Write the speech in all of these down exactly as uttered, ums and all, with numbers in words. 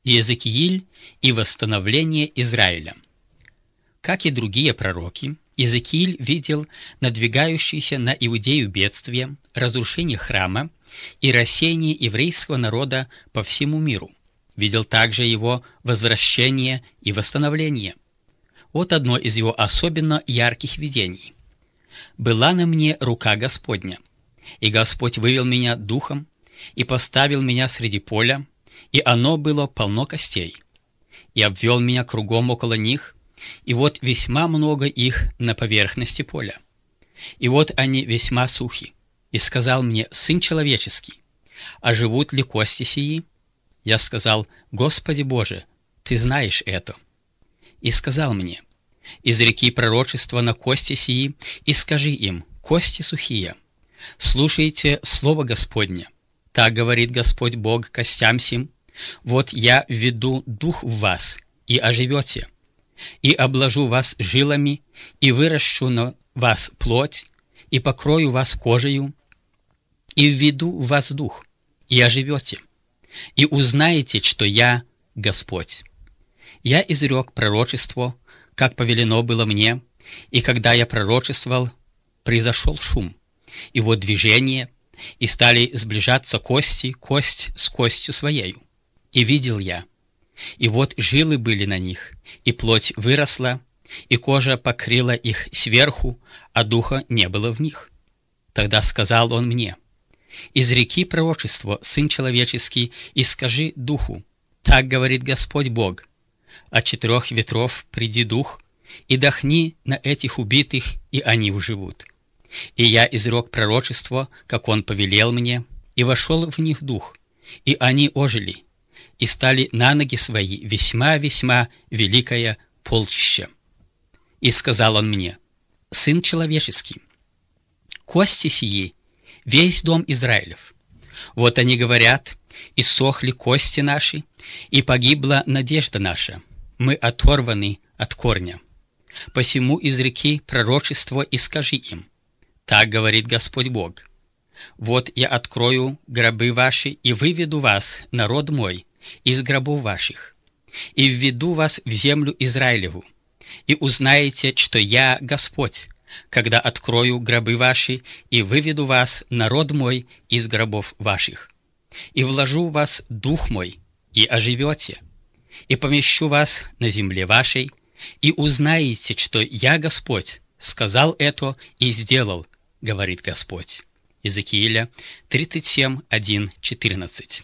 Иезекииль и восстановление Израиля. Как и другие пророки, Иезекииль видел надвигающееся на Иудею бедствие, разрушение храма и рассеяние еврейского народа по всему миру. Видел также его возвращение и восстановление. Вот одно из его особенно ярких видений. «Была на мне рука Господня, и Господь вывел меня духом и поставил меня среди поля, и оно было полно костей, и обвел меня кругом около них, и вот весьма много их на поверхности поля. И вот они весьма сухи. И сказал мне: Сын человеческий, а живут ли кости сии? Я сказал: Господи Боже, Ты знаешь это. И сказал мне: изреки пророчество на кости сии, и скажи им: кости сухие, слушайте слово Господне. Так говорит Господь Бог костям сим: вот я введу дух в вас, и оживете, и обложу вас жилами, и выращу на вас плоть, и покрою вас кожею, и введу в вас дух, и оживете, и узнаете, что я Господь. Я изрек пророчество, как повелено было мне, и когда я пророчествовал, произошел шум, и вот движение, и стали сближаться кости, кость с костью своею. И видел я, и вот жилы были на них, и плоть выросла, и кожа покрыла их сверху, а духа не было в них. Тогда сказал он мне: изреки пророчество, Сын человеческий, и скажи духу: так говорит Господь Бог, от четырех ветров приди дух, и дохни на этих убитых, и они уживут. И я изрек пророчество, как он повелел мне, и вошел в них дух, и они ожили, и стали на ноги свои весьма-весьма великое полчище. И сказал он мне: Сын человеческий, кости сии, весь дом Израилев. Вот они говорят: иссохли кости наши, и погибла надежда наша, мы оторваны от корня. Посему изреки пророчество и скажи им: так говорит Господь Бог, вот я открою гробы ваши и выведу вас, народ мой, из гробов ваших, и введу вас в землю Израилеву, и узнаете, что я Господь, когда открою гробы ваши и выведу вас, народ мой, из гробов ваших, и вложу в вас дух мой, и оживете, и помещу вас на земле вашей, и узнаете, что я Господь, сказал это и сделал, говорит Господь». Иезекииля тридцать семь, один, четырнадцать.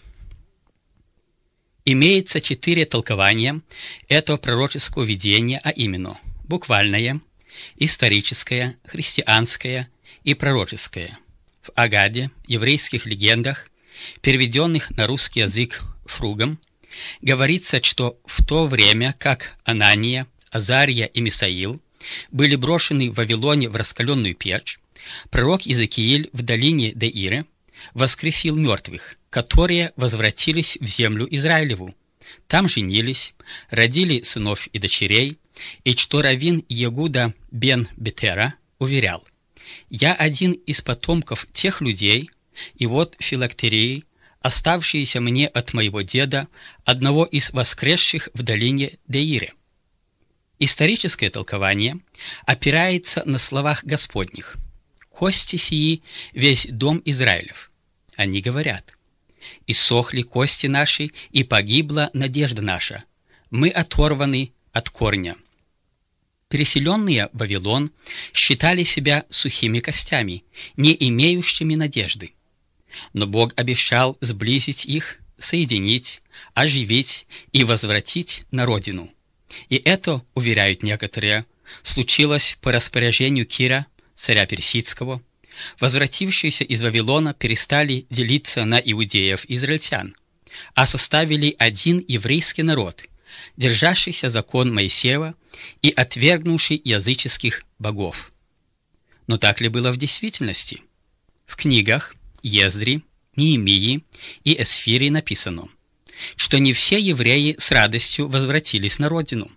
Имеется четыре толкования этого пророческого видения, а именно буквальное, историческое, христианское и пророческое. В Агаде, еврейских легендах, переведенных на русский язык Фругом, говорится, что в то время, как Анания, Азария и Мисаил были брошены в Вавилоне в раскаленную печь, пророк Иезекииль в долине Деире воскресил мертвых, которые возвратились в землю Израилеву. Там женились, родили сынов и дочерей, и что раввин Егуда бен Бетера уверял: «Я один из потомков тех людей, и вот филактерии, оставшиеся мне от моего деда, одного из воскресших в долине Деире». Историческое толкование опирается на словах Господних: «Кости сии весь дом Израилев». Они говорят: «Иссохли кости наши, и погибла надежда наша, мы оторваны от корня». Переселенные в Вавилон считали себя сухими костями, не имеющими надежды. Но Бог обещал сблизить их, соединить, оживить и возвратить на родину. И это, уверяют некоторые, случилось по распоряжению Кира, царя персидского. Возвратившиеся из Вавилона перестали делиться на иудеев-израильтян, а составили один еврейский народ, держащийся закон Моисеева и отвергнувший языческих богов. Но так ли было в действительности? В книгах Ездри, Неемии и Эсфире написано, что не все евреи с радостью возвратились на родину.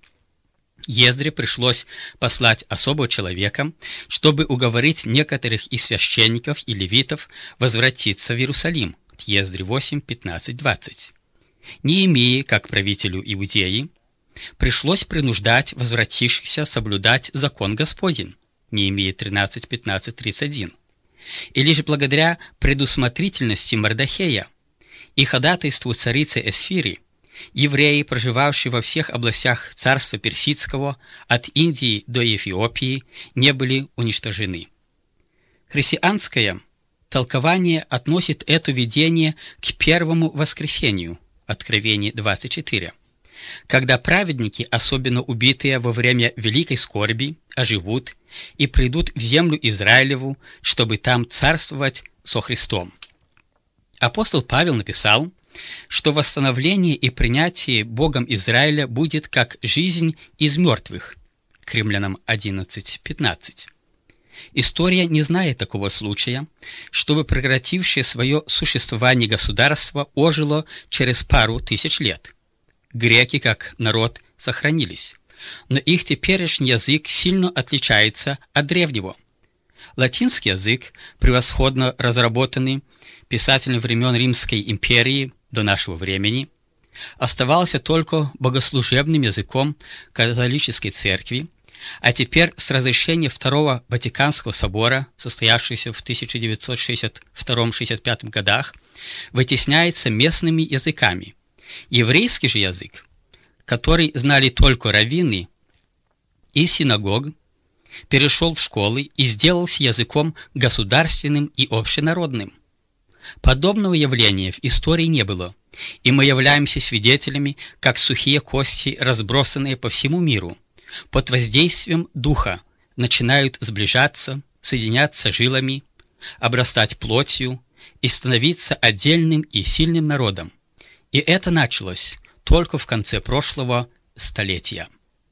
Ездре пришлось послать особого человека, чтобы уговорить некоторых из священников и левитов возвратиться в Иерусалим. Ездри восемь, пятнадцать, двадцать. Неемии, как правителю Иудеи, пришлось принуждать возвратившихся соблюдать закон Господень. Неемия тринадцать, пятнадцать, тридцать один. И лишь благодаря предусмотрительности Мордохея и ходатайству царицы Эсфири евреи, проживавшие во всех областях царства Персидского, от Индии до Эфиопии, не были уничтожены. Христианское толкование относит это видение к первому воскресению, Откровение двадцать четыре, когда праведники, особенно убитые во время великой скорби, оживут и придут в землю Израилеву, чтобы там царствовать со Христом. Апостол Павел написал, что восстановление и принятие Богом Израиля будет как жизнь из мертвых, к Римлянам одиннадцать, пятнадцать. История не знает такого случая, чтобы прекратившее свое существование государство ожило через пару тысяч лет. Греки, как народ, сохранились, но их теперешний язык сильно отличается от древнего. Латинский язык, превосходно разработанный писателем времен Римской империи до нашего времени, оставался только богослужебным языком католической церкви, а теперь с разрешения Второго Ватиканского собора, состоявшегося в тысяча девятьсот шестьдесят втором — шестьдесят пятом годах, вытесняется местными языками. Еврейский же язык, который знали только раввины из синагог, перешел в школы и сделался языком государственным и общенародным. Подобного явления в истории не было, и мы являемся свидетелями, как сухие кости, разбросанные по всему миру, под воздействием духа начинают сближаться, соединяться жилами, обрастать плотью и становиться отдельным и сильным народом. И это началось только в конце прошлого столетия.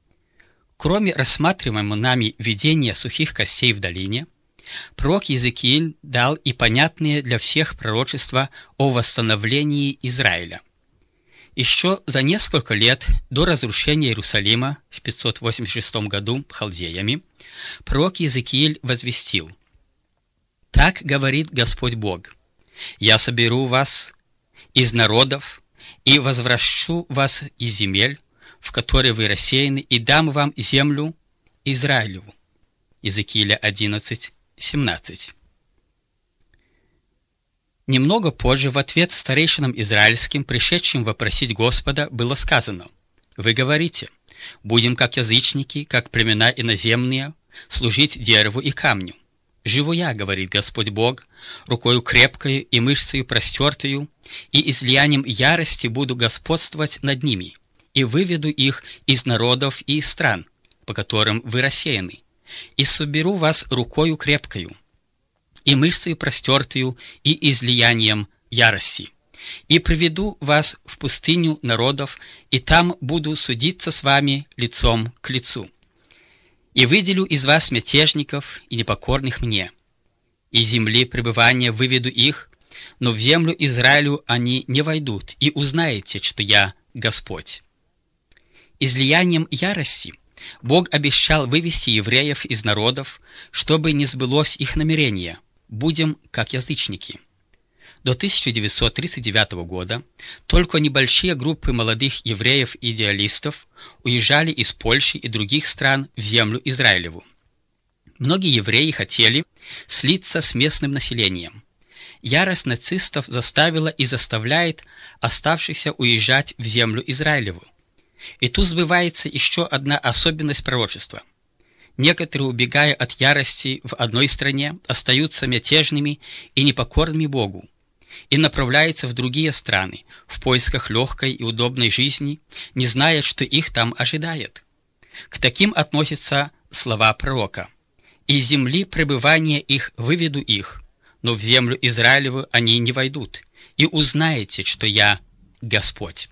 Кроме рассматриваемого нами видения сухих костей в долине, пророк Иезекииль дал и понятные для всех пророчества о восстановлении Израиля. Еще за несколько лет до разрушения Иерусалима в пятьсот восемьдесят шестом году халдеями пророк Иезекииль возвестил: «Так говорит Господь Бог: я соберу вас из народов и возвращу вас из земель, в которые вы рассеяны, и дам вам землю Израилеву». Иезекииля одиннадцать, семнадцать. Немного позже в ответ старейшинам израильским, пришедшим вопросить Господа, было сказано: «Вы говорите, будем как язычники, как племена иноземные, служить дереву и камню. Живу я, говорит Господь Бог, рукою крепкою и мышцею простертою, и излиянием ярости буду господствовать над ними, и выведу их из народов и из стран, по которым вы рассеяны, и соберу вас рукою крепкою, и мышцею простертою, и излиянием ярости, и приведу вас в пустыню народов, и там буду судиться с вами лицом к лицу. И выделю из вас мятежников и непокорных мне. Из земли пребывания выведу их, но в землю Израилю они не войдут, и узнаете, что я Господь». Излиянием ярости Бог обещал вывести евреев из народов, чтобы не сбылось их намерение: «Будем как язычники». До тысяча девятьсот тридцать девятого года только небольшие группы молодых евреев-идеалистов уезжали из Польши и других стран в землю Израилеву. Многие евреи хотели слиться с местным населением. Ярость нацистов заставила и заставляет оставшихся уезжать в землю Израилеву. И тут сбывается еще одна особенность пророчества. Некоторые, убегая от ярости в одной стране, остаются мятежными и непокорными Богу и направляются в другие страны в поисках легкой и удобной жизни, не зная, что их там ожидает. К таким относятся слова пророка: «Из земли пребывания их выведу их, но в землю Израилеву они не войдут, и узнаете, что я Господь».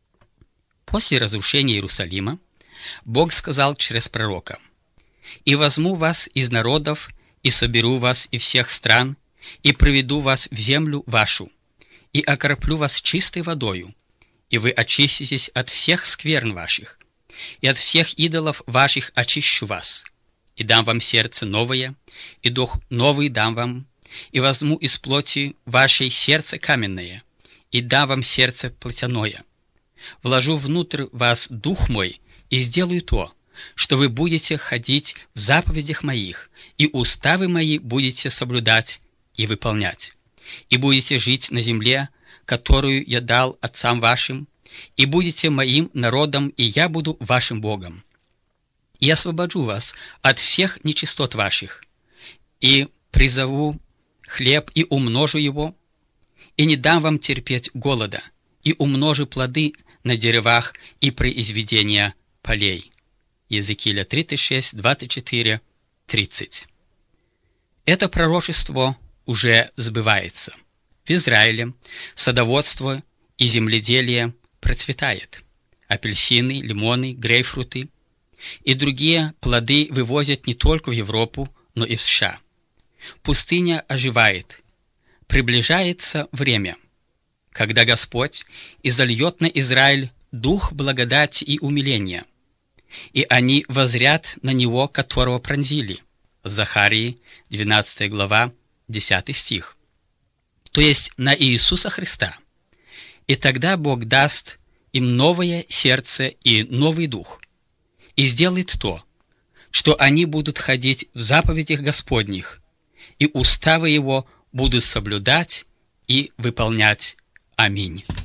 После разрушения Иерусалима Бог сказал через пророка: «И возьму вас из народов, и соберу вас из всех стран, и приведу вас в землю вашу, и окроплю вас чистой водою, и вы очиститесь от всех скверн ваших, и от всех идолов ваших очищу вас, и дам вам сердце новое, и дух новый дам вам, и возьму из плоти вашей сердце каменное, и дам вам сердце плотяное, вложу внутрь вас дух мой и сделаю то, что вы будете ходить в заповедях моих, и уставы мои будете соблюдать и выполнять, и будете жить на земле, которую я дал отцам вашим, и будете моим народом, и я буду вашим Богом. И освобожу вас от всех нечистот ваших, и призову хлеб, и умножу его, и не дам вам терпеть голода, и умножу плоды на деревах и произведения полей». Иезекииля тридцать шесть, двадцать четыре, тридцать. Это пророчество уже сбывается. В Израиле садоводство и земледелие процветает. Апельсины, лимоны, грейпфруты и другие плоды вывозят не только в Европу, но и в США. Пустыня оживает. Приближается время, когда Господь изольет на Израиль дух благодати и умиления, и они воззрят на Него, которого пронзили. Захарии, двенадцатая глава, десятый стих. То есть на Иисуса Христа. И тогда Бог даст им новое сердце и новый дух, и сделает то, что они будут ходить в заповедях Господних, и уставы Его будут соблюдать и выполнять. Аминь.